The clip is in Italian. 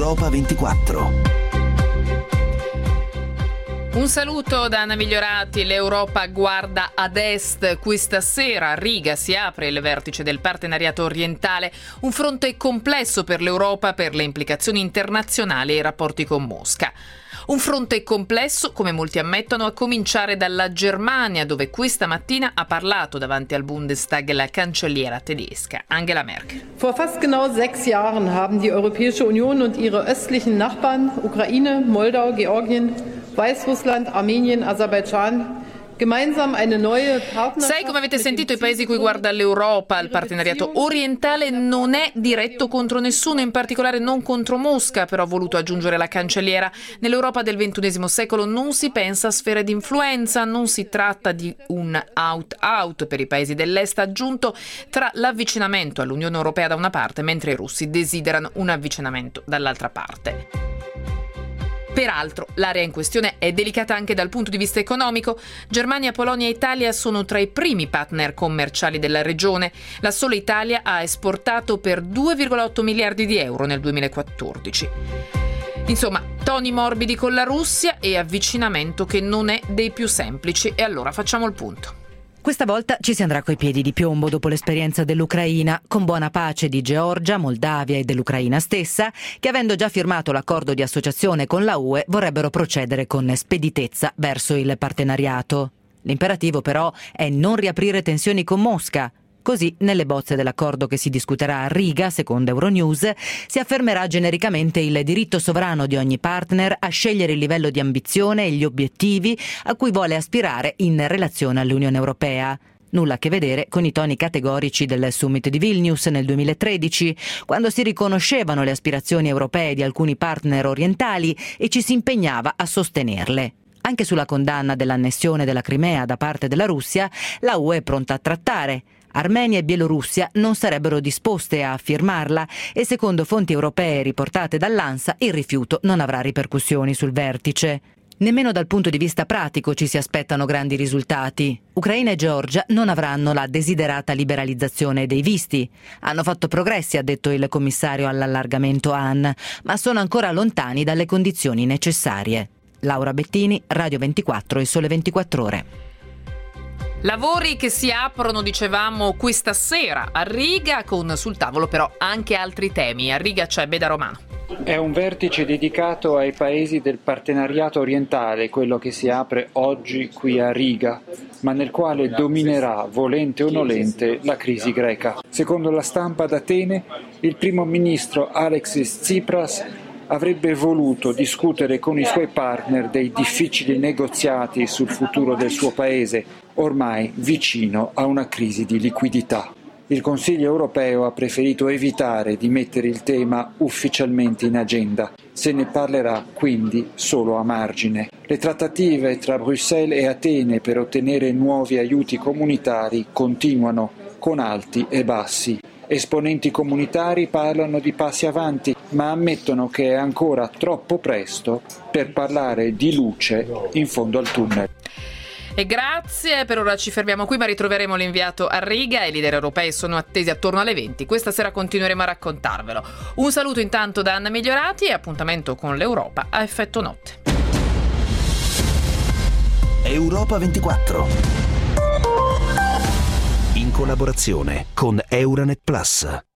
Europa 24. Un saluto da Anna Migliorati. L'Europa guarda ad est. Questa sera a Riga si apre il vertice del partenariato orientale, un fronte complesso per l'Europa per le implicazioni internazionali e i rapporti con Mosca. Un fronte complesso, come molti ammettono, a cominciare dalla Germania, dove questa mattina ha parlato davanti al Bundestag la cancelliera tedesca Angela Merkel. Vor fast genau 6 Jahren haben die Europäische Union und ihre östlichen Nachbarn Ukraine, Moldau, Georgien, Weißrussland, Armenien, Aserbaidschan gemeinsam eine neue Partnerschaft. Sai, come avete sentito, i paesi cui guarda l'Europa, il partenariato orientale non è diretto contro nessuno, in particolare non contro Mosca, però ha voluto aggiungere la cancelliera. Nell'Europa del XXI secolo non si pensa a sfere di influenza, non si tratta di un out-out per i paesi dell'est, aggiunto, tra l'avvicinamento all'Unione Europea da una parte, mentre i russi desiderano un avvicinamento dall'altra parte. Peraltro, l'area in questione è delicata anche dal punto di vista economico. Germania, Polonia e Italia sono tra i primi partner commerciali della regione. La sola Italia ha esportato per 2,8 miliardi di euro nel 2014. Insomma, toni morbidi con la Russia e avvicinamento che non è dei più semplici. E allora facciamo il punto. Questa volta ci si andrà coi piedi di piombo dopo l'esperienza dell'Ucraina, con buona pace di Georgia, Moldavia e dell'Ucraina stessa, che avendo già firmato l'accordo di associazione con la UE vorrebbero procedere con speditezza verso il partenariato. L'imperativo però è non riaprire tensioni con Mosca. Così, nelle bozze dell'accordo che si discuterà a Riga, secondo Euronews, si affermerà genericamente il diritto sovrano di ogni partner a scegliere il livello di ambizione e gli obiettivi a cui vuole aspirare in relazione all'Unione Europea. Nulla a che vedere con i toni categorici del summit di Vilnius nel 2013, quando si riconoscevano le aspirazioni europee di alcuni partner orientali e ci si impegnava a sostenerle. Anche sulla condanna dell'annessione della Crimea da parte della Russia, la UE è pronta a trattare. Armenia e Bielorussia non sarebbero disposte a firmarla e secondo fonti europee riportate dall'ANSA il rifiuto non avrà ripercussioni sul vertice. Nemmeno dal punto di vista pratico ci si aspettano grandi risultati. Ucraina e Georgia non avranno la desiderata liberalizzazione dei visti. Hanno fatto progressi, ha detto il commissario all'allargamento Hahn, ma sono ancora lontani dalle condizioni necessarie. Laura Bettini, Radio 24 e Sole 24 Ore. Lavori che si aprono, dicevamo, questa sera a Riga, con sul tavolo però anche altri temi. A Riga c'è Beda Romano. È un vertice dedicato ai paesi del partenariato orientale, quello che si apre oggi qui a Riga, ma nel quale dominerà, volente o nolente, la crisi greca. Secondo la stampa d'Atene, il primo ministro Alexis Tsipras avrebbe voluto discutere con i suoi partner dei difficili negoziati sul futuro del suo paese, ormai vicino a una crisi di liquidità. Il Consiglio europeo ha preferito evitare di mettere il tema ufficialmente in agenda. Se ne parlerà quindi solo a margine. Le trattative tra Bruxelles e Atene per ottenere nuovi aiuti comunitari continuano, con alti e bassi. Esponenti comunitari parlano di passi avanti, ma ammettono che è ancora troppo presto per parlare di luce in fondo al tunnel. E grazie, per ora ci fermiamo qui, ma ritroveremo l'inviato a Riga e i leader europei sono attesi attorno alle 20. Questa sera continueremo a raccontarvelo. Un saluto intanto da Anna Migliorati e appuntamento con l'Europa a effetto notte. Europa 24. In collaborazione con Euranet Plus.